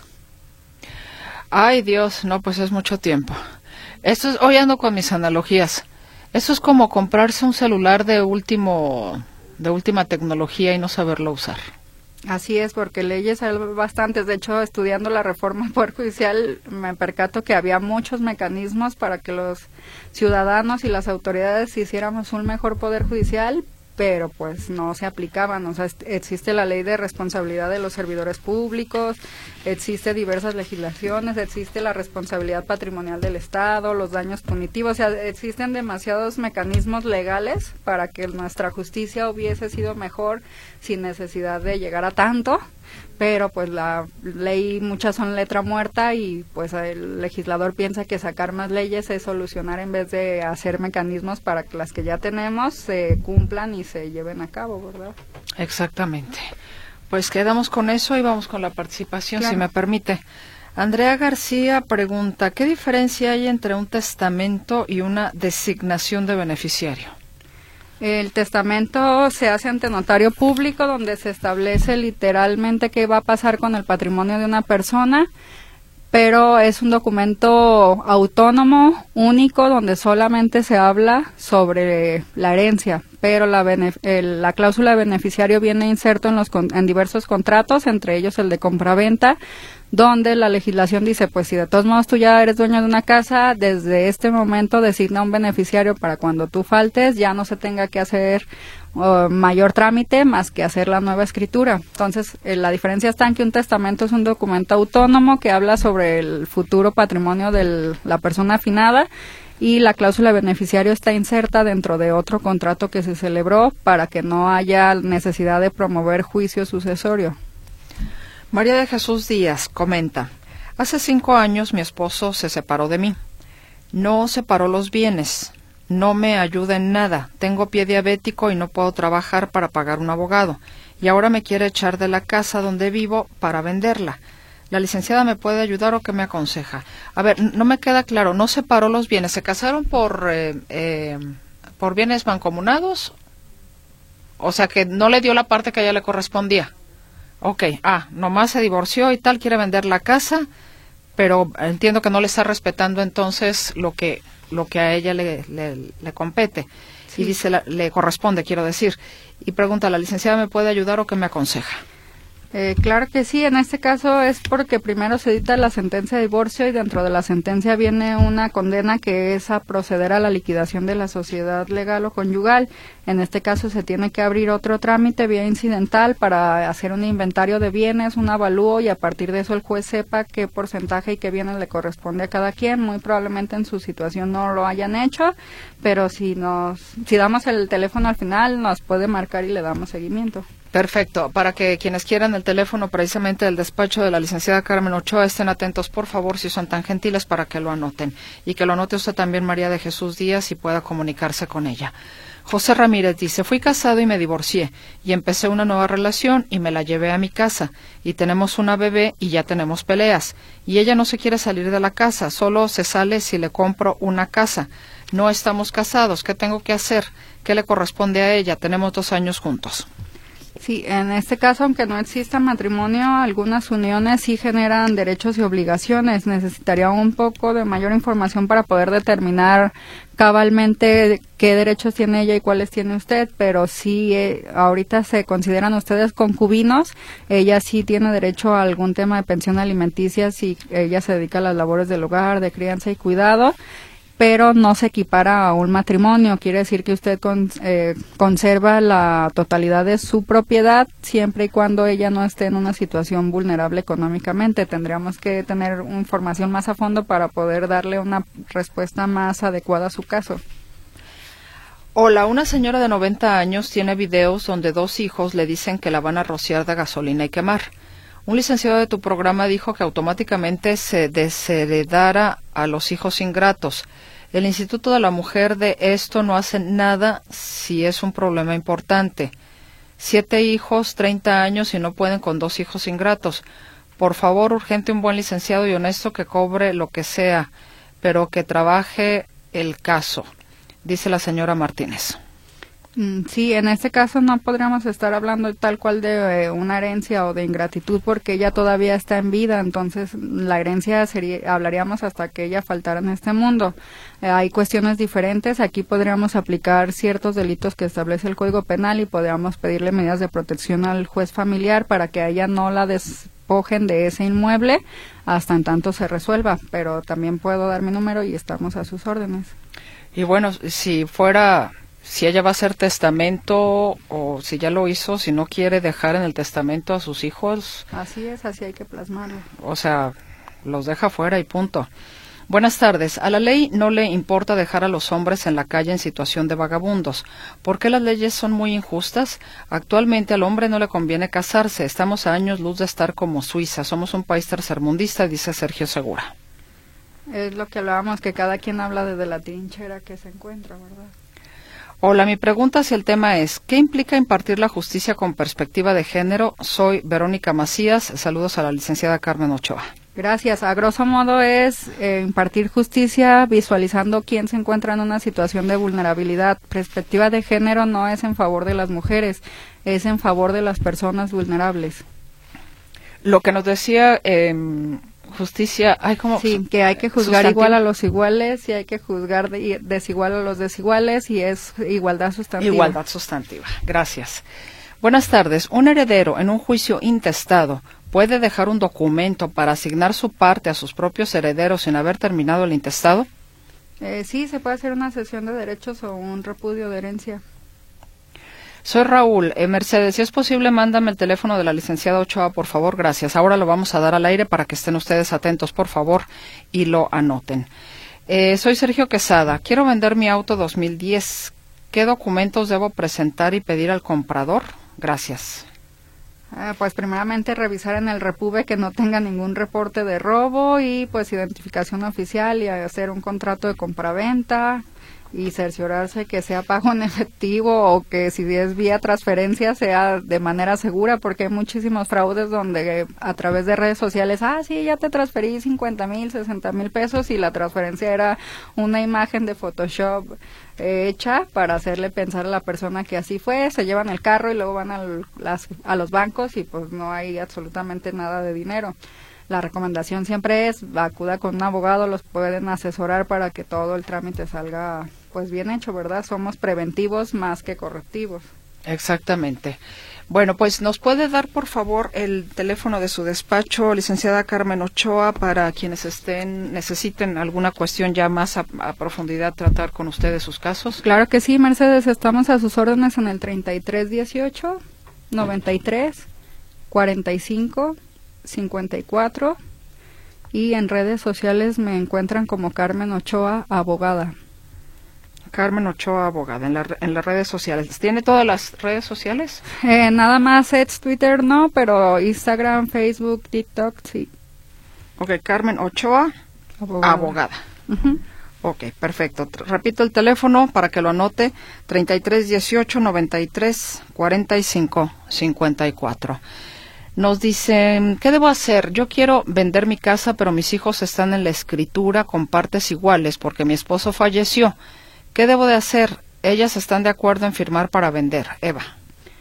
Ay Dios, no, pues es mucho tiempo. Esto es, hoy ando con mis analogías. Eso es como comprarse un celular de último, de última tecnología y no saberlo usar. Así es, porque leyes hay bastantes. De hecho, estudiando la reforma del Poder Judicial, me percato que había muchos mecanismos para que los ciudadanos y las autoridades hiciéramos un mejor Poder Judicial, pero pues no se aplicaban. O sea, existe la ley de responsabilidad de los servidores públicos, existe diversas legislaciones, existe la responsabilidad patrimonial del Estado, los daños punitivos, o sea, existen demasiados mecanismos legales para que nuestra justicia hubiese sido mejor sin necesidad de llegar a tanto, pero pues la ley, muchas son letra muerta y pues el legislador piensa que sacar más leyes es solucionar en vez de hacer mecanismos para que las que ya tenemos se cumplan y se lleven a cabo, ¿verdad? Exactamente. Pues quedamos con eso y vamos con la participación, claro. Si me permite. Andrea García pregunta, ¿qué diferencia hay entre un testamento y una designación de beneficiario? El testamento se hace ante notario público, donde se establece literalmente qué va a pasar con el patrimonio de una persona, pero es un documento autónomo, único, donde solamente se habla sobre la herencia, pero la, el, la cláusula de beneficiario viene inserto en, los, en diversos contratos, entre ellos el de compraventa, donde la legislación dice, pues si de todos modos tú ya eres dueño de una casa, desde este momento designa un beneficiario para cuando tú faltes ya no se tenga que hacer uh, mayor trámite más que hacer la nueva escritura. Entonces, eh, la diferencia está en que un testamento es un documento autónomo que habla sobre el futuro patrimonio de la persona afinada y la cláusula de beneficiario está inserta dentro de otro contrato que se celebró para que no haya necesidad de promover juicio sucesorio. María de Jesús Díaz comenta, hace cinco años mi esposo se separó de mí. No separó los bienes, no me ayuda en nada, tengo pie diabético y no puedo trabajar para pagar un abogado, y ahora me quiere echar de la casa donde vivo para venderla. ¿La licenciada me puede ayudar o qué me aconseja? A ver, no me queda claro, no separó los bienes, ¿se casaron por, eh, eh, por bienes mancomunados? O sea que no le dio la parte que a ella le correspondía. Ok, ah, nomás se divorció y tal, quiere vender la casa, pero entiendo que no le está respetando entonces lo que lo que a ella le, le, le compete. Sí. Y dice, la, le corresponde, quiero decir. Y pregunta, ¿la licenciada me puede ayudar o qué me aconseja? Eh, claro que sí, en este caso es porque primero se dicta la sentencia de divorcio y dentro de la sentencia viene una condena que es a proceder a la liquidación de la sociedad legal o conyugal. En este caso se tiene que abrir otro trámite vía incidental para hacer un inventario de bienes, un avalúo y a partir de eso el juez sepa qué porcentaje y qué bienes le corresponde a cada quien. Muy probablemente en su situación no lo hayan hecho, pero si nos, si damos el teléfono al final nos puede marcar y le damos seguimiento. Perfecto. Para que quienes quieran el teléfono precisamente del despacho de la licenciada Carmen Ochoa estén atentos, por favor, si son tan gentiles, para que lo anoten. Y que lo anote usted también, María de Jesús Díaz, y pueda comunicarse con ella. José Ramírez dice, fui casado y me divorcié, y empecé una nueva relación y me la llevé a mi casa, y tenemos una bebé y ya tenemos peleas, y ella no se quiere salir de la casa, solo se sale si le compro una casa. No estamos casados, ¿qué tengo que hacer? ¿Qué le corresponde a ella? Tenemos dos años juntos. Sí, en este caso, aunque no exista matrimonio, algunas uniones sí generan derechos y obligaciones. Necesitaría un poco de mayor información para poder determinar cabalmente qué derechos tiene ella y cuáles tiene usted, pero sí, eh, ahorita se consideran ustedes concubinos, ella sí tiene derecho a algún tema de pensión alimenticia si ella se dedica a las labores del hogar, de crianza y cuidado. pero no se equipara a un matrimonio. Quiere decir que usted con, eh, conserva la totalidad de su propiedad siempre y cuando ella no esté en una situación vulnerable económicamente. Tendríamos que tener información más a fondo para poder darle una respuesta más adecuada a su caso. Hola, una señora de noventa años tiene videos donde dos hijos le dicen que la van a rociar de gasolina y quemar. Un licenciado de tu programa dijo que automáticamente se desheredara a los hijos ingratos. El Instituto de la Mujer de esto no hace nada si es un problema importante. Siete hijos, treinta años y no pueden con dos hijos ingratos. Por favor, urgente un buen licenciado y honesto que cobre lo que sea, pero que trabaje el caso, dice la señora Martínez. Sí, en este caso no podríamos estar hablando tal cual de eh, una herencia o de ingratitud porque ella todavía está en vida, entonces la herencia sería, hablaríamos hasta que ella faltara en este mundo. Eh, hay cuestiones diferentes, aquí podríamos aplicar ciertos delitos que establece el Código Penal y podríamos pedirle medidas de protección al juez familiar para que a ella no la despojen de ese inmueble hasta en tanto se resuelva, pero también puedo dar mi número y estamos a sus órdenes. Y bueno, si fuera... si ella va a hacer testamento o si ya lo hizo, si no quiere dejar en el testamento a sus hijos. Así es, así hay que plasmarlo. O sea, los deja fuera y punto. Buenas tardes. A la ley no le importa dejar a los hombres en la calle en situación de vagabundos. ¿Por qué las leyes son muy injustas? Actualmente al hombre no le conviene casarse. Estamos a años luz de estar como Suiza. Somos un país tercermundista, dice Sergio Segura. Es lo que hablábamos, que cada quien habla desde la trinchera que se encuentra, ¿verdad? Hola, mi pregunta hacia el tema es, ¿qué implica impartir la justicia con perspectiva de género? Soy Verónica Macías, saludos a la licenciada Carmen Ochoa. Gracias. A grosso modo es eh, impartir justicia visualizando quién se encuentra en una situación de vulnerabilidad. Perspectiva de género no es en favor de las mujeres, es en favor de las personas vulnerables. Lo que nos decía... Eh, Justicia, ay, ¿cómo? Sí, que hay que juzgar sustantiva. Igual a los iguales y hay que juzgar de, desigual a los desiguales y es igualdad sustantiva. Igualdad sustantiva, gracias. Buenas tardes. Un heredero en un juicio intestado puede dejar un documento para asignar su parte a sus propios herederos sin haber terminado el intestado. Eh, sí, se puede hacer una cesión de derechos o un repudio de herencia. Soy Raúl. Eh, Mercedes, si es posible, mándame el teléfono de la licenciada Ochoa, por favor. Gracias. Ahora lo vamos a dar al aire para que estén ustedes atentos, por favor, y lo anoten. Eh, soy Sergio Quesada. Quiero vender mi auto dos mil diez. ¿Qué documentos debo presentar y pedir al comprador? Gracias. Ah, pues primeramente revisar en el Repube que no tenga ningún reporte de robo y pues identificación oficial y hacer un contrato de compraventa y cerciorarse que sea pago en efectivo o que si es vía transferencia sea de manera segura, porque hay muchísimos fraudes donde a través de redes sociales, ah, sí, ya te transferí cincuenta mil, sesenta mil pesos y la transferencia era una imagen de Photoshop eh, hecha para hacerle pensar a la persona que así fue, se llevan el carro y luego van a, las, a los bancos y pues no hay absolutamente nada de dinero. La recomendación siempre es, acuda con un abogado, los pueden asesorar para que todo el trámite salga pues bien hecho, ¿verdad? Somos preventivos más que correctivos. Exactamente. Bueno, pues nos puede dar por favor el teléfono de su despacho, licenciada Carmen Ochoa, para quienes estén necesiten alguna cuestión ya más a, a profundidad tratar con ustedes sus casos. Claro que sí, Mercedes, estamos a sus órdenes en el treinta y tres dieciocho, noventa y tres, cuarenta y cinco, cincuenta y cuatro y en redes sociales me encuentran como Carmen Ochoa Abogada. Carmen Ochoa Abogada en, la, en las redes sociales. ¿Tiene todas las redes sociales? Eh, nada más es Twitter, no, pero Instagram, Facebook, TikTok, sí. Ok, Carmen Ochoa Abogada. Abogada. Uh-huh. Ok, perfecto. Repito el teléfono para que lo anote, treinta y tres dieciocho, noventa y tres, cuarenta y cinco, cincuenta y cuatro. Nos dicen, ¿qué debo hacer? Yo quiero vender mi casa, pero mis hijos están en la escritura con partes iguales porque mi esposo falleció. ¿Qué debo de hacer? Ellas están de acuerdo en firmar para vender. Eva.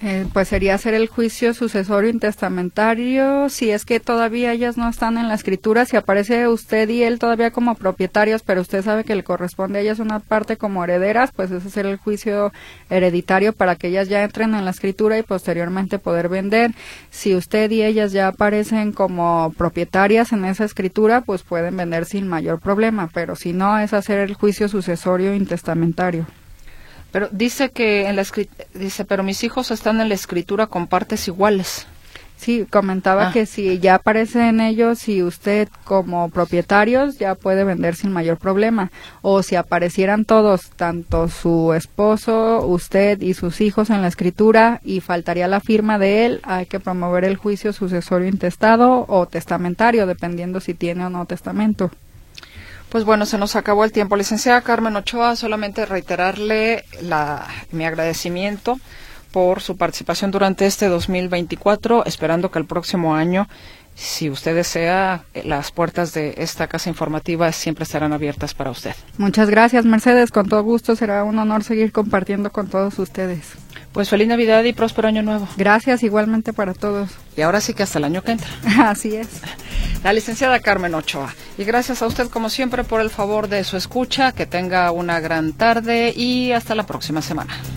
Eh, pues sería hacer el juicio sucesorio intestamentario, si es que todavía ellas no están en la escritura, si aparece usted y él todavía como propietarios, pero usted sabe que le corresponde a ellas una parte como herederas, pues es hacer el juicio hereditario para que ellas ya entren en la escritura y posteriormente poder vender. Si usted y ellas ya aparecen como propietarias en esa escritura, pues pueden vender sin mayor problema, pero si no, es hacer el juicio sucesorio intestamentario. Pero dice que en la escritura, dice, pero mis hijos están en la escritura con partes iguales. Sí, comentaba ah. que si ya aparece en ellos, si usted como propietarios ya puede vender sin mayor problema, o si aparecieran todos, tanto su esposo, usted y sus hijos en la escritura y faltaría la firma de él, hay que promover el juicio sucesorio intestado o testamentario, dependiendo si tiene o no testamento. Pues bueno, se nos acabó el tiempo. Licenciada Carmen Ochoa, solamente reiterarle la, mi agradecimiento por su participación durante este dos mil veinticuatro, esperando que el próximo año, si usted desea, las puertas de esta casa informativa siempre estarán abiertas para usted. Muchas gracias, Mercedes. Con todo gusto, será un honor seguir compartiendo con todos ustedes. Pues feliz Navidad y próspero año nuevo. Gracias, igualmente para todos. Y ahora sí que hasta el año que entra. Así es. La licenciada Carmen Ochoa. Y gracias a usted, como siempre, por el favor de su escucha. Que tenga una gran tarde y hasta la próxima semana.